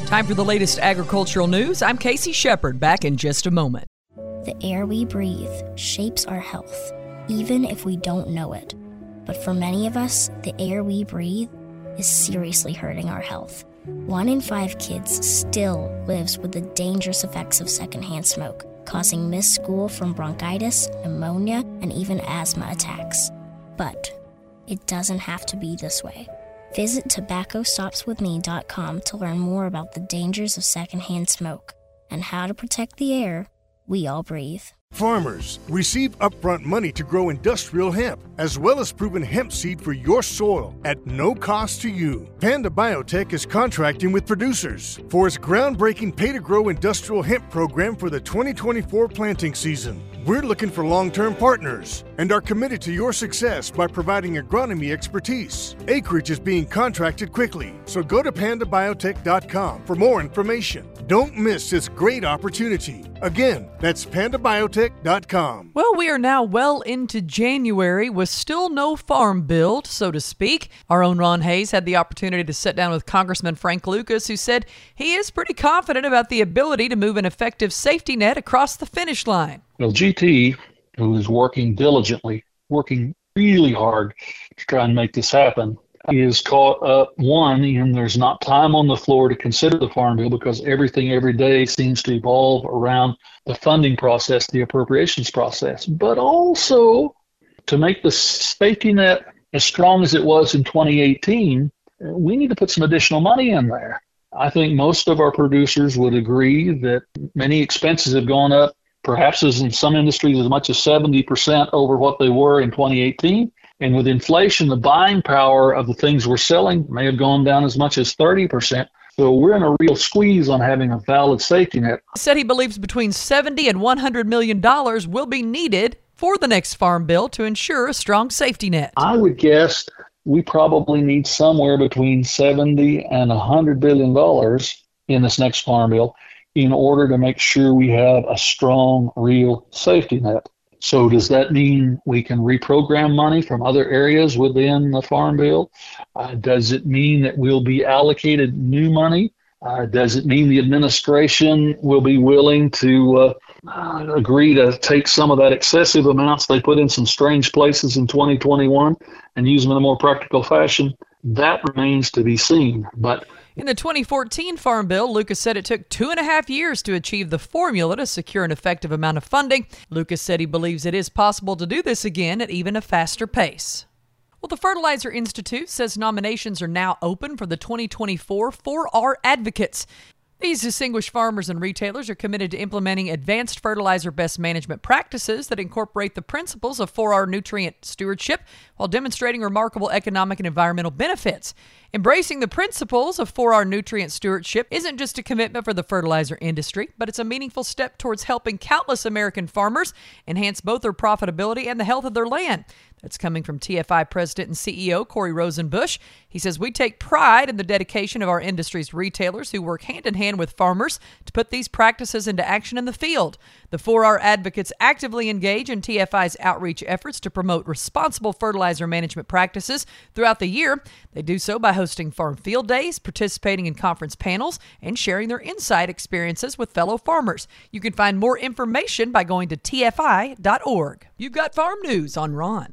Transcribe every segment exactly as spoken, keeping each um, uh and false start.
Time for the latest agricultural news. I'm Casey Shepard, back in just a moment. The air we breathe shapes our health, even if we don't know it. But for many of us, the air we breathe is seriously hurting our health. One in five kids still lives with the dangerous effects of secondhand smoke, causing missed school from bronchitis, pneumonia, and even asthma attacks. But it doesn't have to be this way. Visit tobacco stops with me dot com to learn more about the dangers of secondhand smoke and how to protect the air we all breathe. Farmers, receive upfront money to grow industrial hemp, as well as proven hemp seed for your soil at no cost to you. Panda Biotech is contracting with producers for its groundbreaking pay-to-grow industrial hemp program for the twenty twenty-four planting season. We're looking for long-term partners and are committed to your success by providing agronomy expertise. Acreage is being contracted quickly, so go to panda biotech dot com for more information. Don't miss this great opportunity. Again, that's panda biotech dot com. Well, we are now well into January with still no farm bill, so to speak. Our own Ron Hayes had the opportunity to sit down with Congressman Frank Lucas, who said he is pretty confident about the ability to move an effective safety net across the finish line. Well, G T, who is working diligently, working really hard to try and make this happen, is caught up, one, in there's not time on the floor to consider the Farm Bill because everything every day seems to evolve around the funding process, the appropriations process. But also, to make the safety net as strong as it was in twenty eighteen, we need to put some additional money in there. I think most of our producers would agree that many expenses have gone up, perhaps as in some industries as much as seventy percent over what they were in twenty eighteen. And with inflation, the buying power of the things we're selling may have gone down as much as thirty percent. So we're in a real squeeze on having a valid safety net. He said he believes between seventy and one hundred million dollars will be needed for the next farm bill to ensure a strong safety net. I would guess we probably need somewhere between seventy and one hundred billion dollars in this next farm bill in order to make sure we have a strong, real safety net. So does that mean we can reprogram money from other areas within the Farm Bill? Uh, does it mean that we'll be allocated new money? Uh, does it mean the administration will be willing to uh, uh, agree to take some of that excessive amounts they put in some strange places in twenty twenty-one and use them in a more practical fashion? That remains to be seen. But in the twenty fourteen Farm Bill, Lucas said it took two and a half years to achieve the formula to secure an effective amount of funding. Lucas said he believes it is possible to do this again at even a faster pace. Well, the Fertilizer Institute says nominations are now open for the twenty twenty-four four R Advocates. These distinguished farmers and retailers are committed to implementing advanced fertilizer best management practices that incorporate the principles of four R nutrient stewardship while demonstrating remarkable economic and environmental benefits. Embracing the principles of four R nutrient stewardship isn't just a commitment for the fertilizer industry, but it's a meaningful step towards helping countless American farmers enhance both their profitability and the health of their land. That's coming from T F I President and C E O Corey Rosenbusch. He says, we take pride in the dedication of our industry's retailers who work hand in hand with farmers to put these practices into action in the field. The four R advocates actively engage in T F I's outreach efforts to promote responsible fertilizer management practices throughout the year. They do so by hosting farm field days, participating in conference panels, and sharing their insight experiences with fellow farmers. You can find more information by going to T F I dot org. You've got farm news on Ron.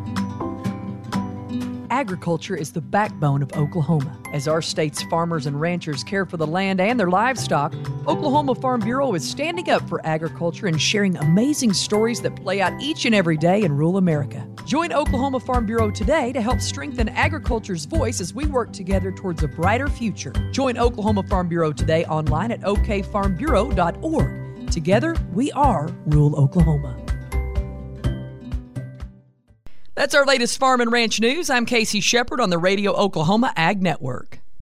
Agriculture is the backbone of Oklahoma. As our state's farmers and ranchers care for the land and their livestock, Oklahoma Farm Bureau is standing up for agriculture and sharing amazing stories that play out each and every day in rural America. Join Oklahoma Farm Bureau today to help strengthen agriculture's voice as we work together towards a brighter future. Join Oklahoma Farm Bureau today online at O K farm bureau dot org. Together, we are rural Oklahoma. That's our latest farm and ranch news. I'm Casey Shepard on the Radio Oklahoma Ag Network.